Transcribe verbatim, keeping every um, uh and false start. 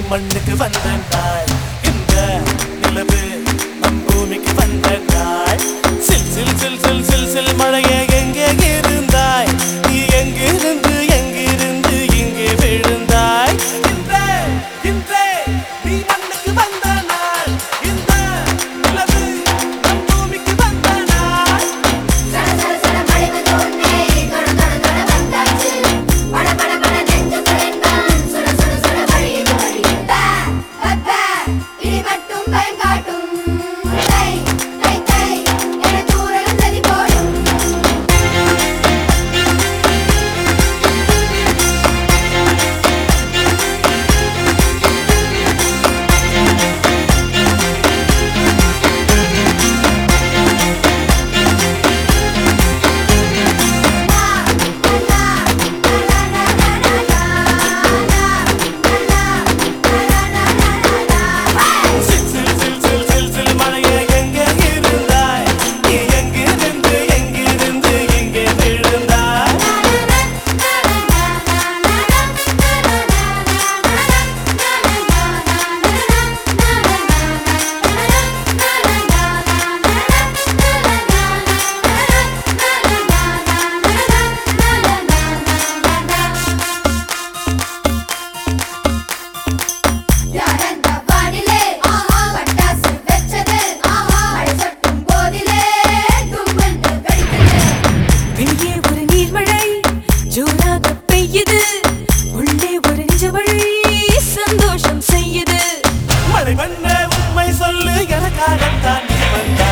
மண்ணுக்கு வந்த நாள் இந்த நிலவு நம் பூமிக்கு வந்த நாள் சில் சில் சில் சில் சில் சில் மழையே எங்கே இருந்தாய் நீ எங்கிருந்து எங்கிருந்து இங்கே விழுந்தாய் இன்றே இன்றே நீ மண்ணுக்கு வந்த நாள் இந்த நிலவு நம் பூமிக்கு வந்த நாள் சட சட சட மழைக்கு தோன்னே தொட தொட தொட வந்தாச்சு பட பட பட நெஞ்சுக்குள்ளென்பான் சுட சுட சுட வழியுது வழியுது பே பே இடி மட்டும் பயம் காட்டும் தை தை தை என தூரலும் நதி போடும் சில் சில் சில் சில் சில் சில் மழையே எங்கே இருந்தாய் நீ எங்கிருந்து எங்கிருந்து இங்கே விழுந்தாய் யாரந்த வானிலே ஆஹா பட்டாசு வெச்சது ஆஹா மழை சொட்டும் போதிலே தும்மென்று வெடித்தது வெளியே ஒரு நீர்மழை ஜோராக பெய்யுது உள்ளே ஒரு நிஜமழை சந்தோஷம் செய்யுது மழை வந்த உண்மை சொல்லு எனக்காகத்தான் நீ வந்தாய்